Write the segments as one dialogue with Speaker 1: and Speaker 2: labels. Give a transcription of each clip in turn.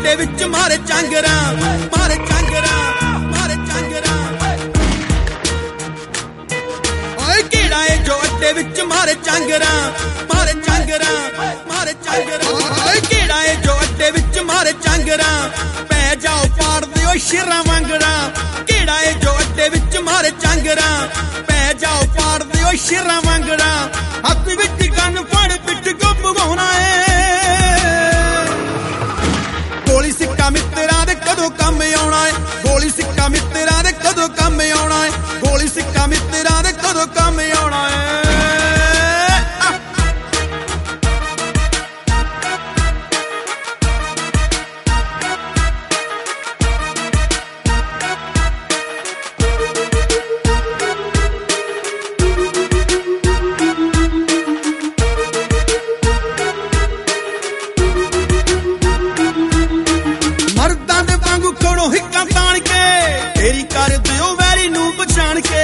Speaker 1: ਅੱਡੇ ਵਿੱਚ ਮਾਰੇ ਚਾਂਗਰਾਂ, ਮਾਰੇ ਚਾਂਗਰਾਂ, ਮਾਰੇ ਚਾਂਗਰਾਂ। ਓਏ ਕਿਹੜਾ ਏ ਜੋ ਅੱਡੇ ਵਿੱਚ ਮਾਰੇ ਚਾਂਗਰਾਂ, ਮਾਰੇ ਚਾਂਗਰਾਂ, ਮਾਰੇ ਚਾਂਗਰਾਂ। ਓਏ ਕਿਹੜਾ ਏ ਜੋ ਅੱਡੇ ਵਿੱਚ ਮਾਰੇ ਚਾਂਗਰਾਂ, ਪੈ ਜਾਓ ਪਾੜ ਦਿਓ ਸ਼ੇਰਾਂ ਵਾਂਗਰਾਂ। ਕਿਹੜਾ ਏ ਜੋ ਅੱਡੇ ਵਿੱਚ ਮਾਰੇ ਚਾਂਗਰਾਂ, ਪੈ ਜਾਓ ਪਾੜ ਦਿਓ ਸ਼ੇਰਾਂ ਵਾਂਗਰਾਂ। ਹੱਥ ਵਿੱਚ ਕੰਨ ਫੜ ਪਿੱਟ ਗੁੰਮਵਾਉਣਾ ਏ, ਗੋਲੀ ਸਿੱਕਾ ਮਿੱਤਰਾਂ ਦੇ ਕਦੋਂ ਕੰਮ ਆਉਣਾ ਏ, ਗੋਲੀ ਸਿੱਕਾ ਮਿੱਤਰਾਂ ਦੇ ਕਦੋਂ ਕੰਮ ਆਉਣਾ ਏ, ਗੋਲੀ ਸਿੱਕਾ ਮਿੱਤਰਾਂ ਦੇ ਕਦੋਂ ਕੰਮ ਆਉਣਾ ਏ। ਮਰਦਾਂ ਦੇ ਵਾਂਗੂ ਖੜੋ ਹਿੱਕਾਂ ਤਾਣ ਕੇ, ਤੇਰੀ ਕਰ ਦਿਓ ਵੈਰੀ ਨੂੰ ਪਛਾਣ ਕੇ।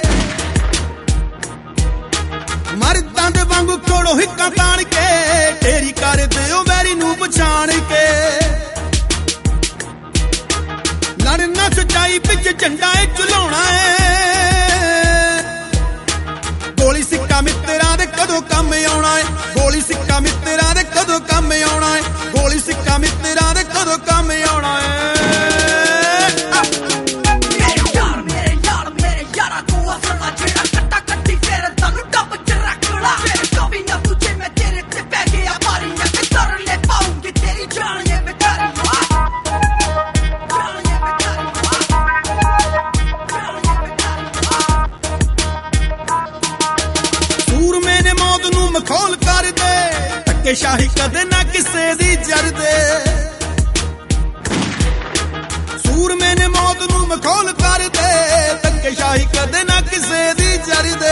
Speaker 1: ਮਰਦਾਂ ਦੇ ਵਾਂਗੂ ਖੜੋ ਹਿੱਕਾਂ ਤਾਣ ਕੇ, ਤੇਰੀ ਕਰ ਦਿਓ ਵੈਰੀ ਨੂੰ ਪਛਾਣ ਕੇ। ਲੜਨਾ ਸੱਚਾਈ ਪਿੱਛੇ ਝੰਡਾ ਏ ਝੁਲਾਉਣਾ ਏ, ਗੋਲੀ ਸਿੱਕਾ ਮਿੱਤਰਾਂ ਦੇ ਕਦੋਂ ਕੰਮ ਆਉਣਾ ਏ, ਗੋਲੀ ਸਿੱਕਾ ਮਿੱਤਰਾਂ ਦੇ ਕਦੋਂ ਕੰਮ ਆਉਣਾ ਏ, ਗੋਲੀ ਸਿੱਕਾ ਮਿੱਤਰਾਂ ਦੇ ਕਦੋਂ ਕੰਮ ਆਉਣਾ ਏ। ਸੂਰਮੇ ਨੇ ਮੌਤ ਨੂੰ ਮਖੌਲ ਕਰਦੇ, ਧੱਕੇਸ਼ਾਹੀ ਕਦੇ ਨਾ ਕਿਸੇ ਦੀ ਜਰਦੇ। ਸੂਰਮੇ ਨੇ ਮੌਤ ਨੂੰ ਮਖੌਲ ਕਰਦੇ, ਧੱਕੇਸ਼ਾਹੀ ਕਦੇ ਨਾ ਕਿਸੇ ਦੀ ਜਰਦੇ।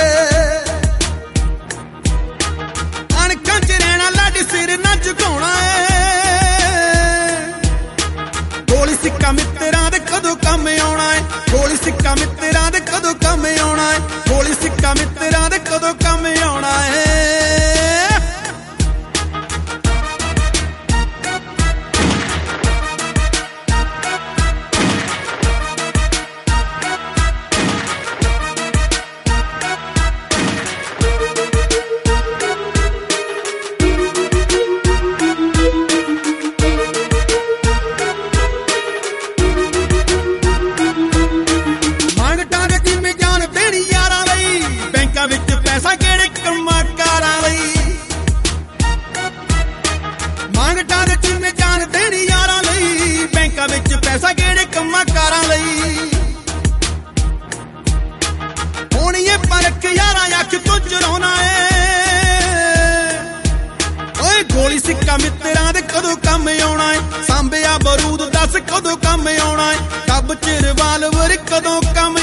Speaker 1: ਅਣਖਾਂ 'ਚ ਰਹਿਣਾ ਲੱਡ ਸਿਰ ਨਾ ਝੁਕਾਉਣਾ ਏ, ਗੋਲੀ ਸਿੱਕਾ ਮਿੱਤਰਾਂ ਦੇ ਕਦੋਂ ਕੰਮ ਆਉਣਾ ਏ, ਗੋਲੀ ਸਿੱਕਾ ਮਿੱਤਰਾਂ ਦੇ ਕਦੋਂ ਕੰਮ ਆਉਣਾ ਏ, ਗੋਲੀ ਸਿੱਕਾ ਮਿੱਤਰਾਂ ਦੇ ਕਦੋਂ ਕੰਮ ਆਉਣਾ ਏ। ਮੰਗਟਾਂ ਦੇ ਕਿਵੇਂ ਜਾਨ ਦੇਣੀ ਯਾਰਾਂ ਲਈ, ਬੈਂਕਾਂ ਵਿੱਚ ਪੈਸਾ ਕਿਹੜੇ ਕੰਮਾਂ ਕਾਰਾਂ ਲਈ। ਮੰਗਟਾਂ ਦੇ ਕਿਵੇਂ ਜਾਨ ਦੇਣੀ ਯਾਰਾਂ ਲਈ, ਬੈਂਕਾਂ ਵਿੱਚ ਪੈਸਾ ਕਿਹੜੇ ਕੰਮਾਂ ਕਾਰਾਂ ਲਈ। ਹੋਣੀ ਏ ਪਰਖ ਯਾਰਾਂ ਅੱਖ ਤੋਂ ਚੁਰਾਉਣਾ ਏ, ਓਏ ਗੋਲੀ ਸਿੱਕਾ ਮਿੱਤਰਾਂ ਦੇ ਕਦੋਂ ਕੰਮ ਆਉਣਾ ਏ, ਸਾਂਭਿਆ ਬਰੂਦ ਦੱਸ ਕਦੋਂ ਕੰਮ ਆਉਣਾ ਏ, ਕੱਬ ਚ ਰਿਵਾਲਵਰ ਕਦੋਂ ਕੰਮ